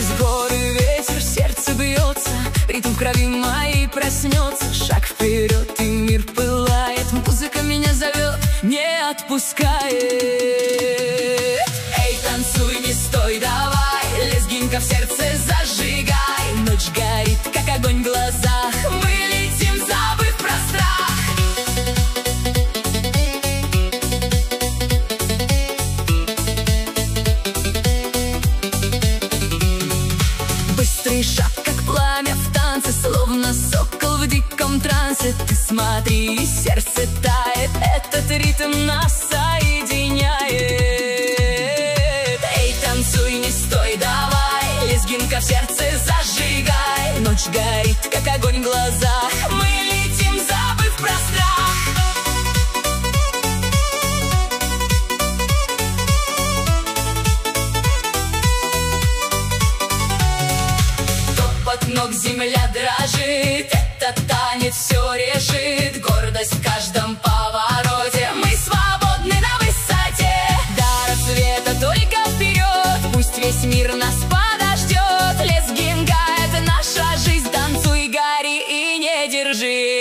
Сквозь горы ветер, сердце бьется, ритм в крови моей проснется. Шаг вперед, и мир пылает, музыка меня зовет, не отпускает. Эй, танцуй, не стой, давай, лезгинка в сердце зажигай. Ночь горит, как огонь в глазах, мы летим, забыв про страх. Быстрый шаг, как пламя в танце, словно сокол в диком трансе. Ты смотри, сердце тает, этот ритм нас соединяет. Эй, танцуй, не стой, давай, лезгинка в сердце зажигай. Ночь горит, как огонь в глазах, мы летим, забыв про страх. Топот ног, земля дрожит, этот танец все решит. Гордость в каждом повороте, мы свободны на высоте. До рассвета только вперед, пусть весь мир нас подождет. Лезгинка — это наша жизнь, танцуй, гори и не держи.